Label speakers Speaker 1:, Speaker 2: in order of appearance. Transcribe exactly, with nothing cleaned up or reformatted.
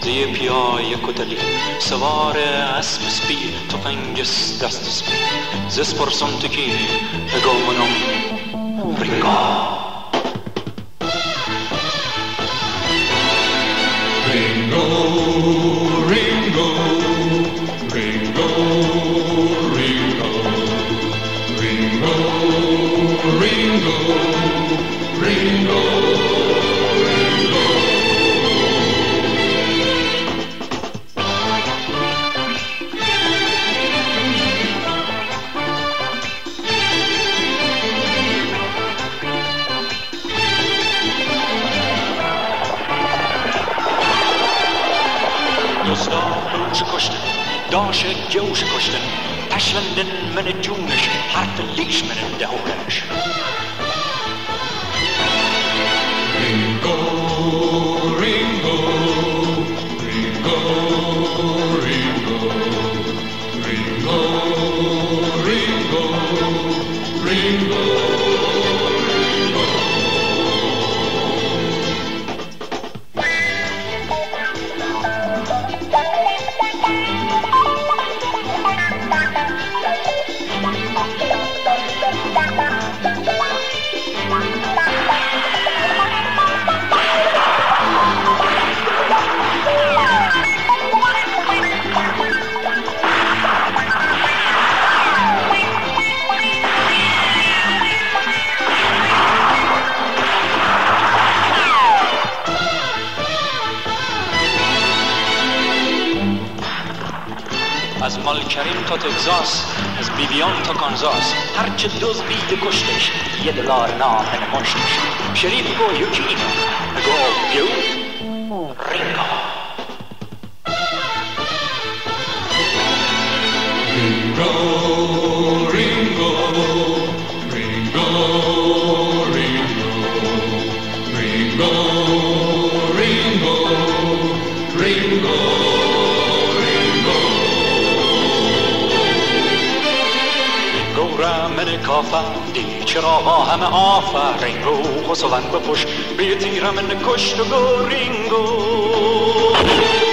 Speaker 1: زی پیای کتلی سوار اسب سپی تفنگس دست سپی زس پرسون تکینی بگومنم رینگا
Speaker 2: Ringo, Ringo, Ringo, Ringo, Ringo, Ringo, Ringo, Ringo.
Speaker 1: دوش کشتن داش جوش کشتن پشلندن من جونش حرف لیش من دهورش
Speaker 2: Ringo, Ringo, Ringo, Ringo, Ringo, Ringo, Ringo, Ringo.
Speaker 1: از مالکریم تا تگزاس از بیبیان تا کانزاس هرچه دوز بیده کشتش یه دلار نام نمشتش شریف گو یکی اینا گو بیو رینگا
Speaker 2: Ringo, Ringo, Ringo, Ringo, Ringo, Ringo, Ringo, Ringo.
Speaker 1: گورم من کافندی چرا با همه آفرین رو خسوند بپوش بی تیرم من کشت و گو رینگو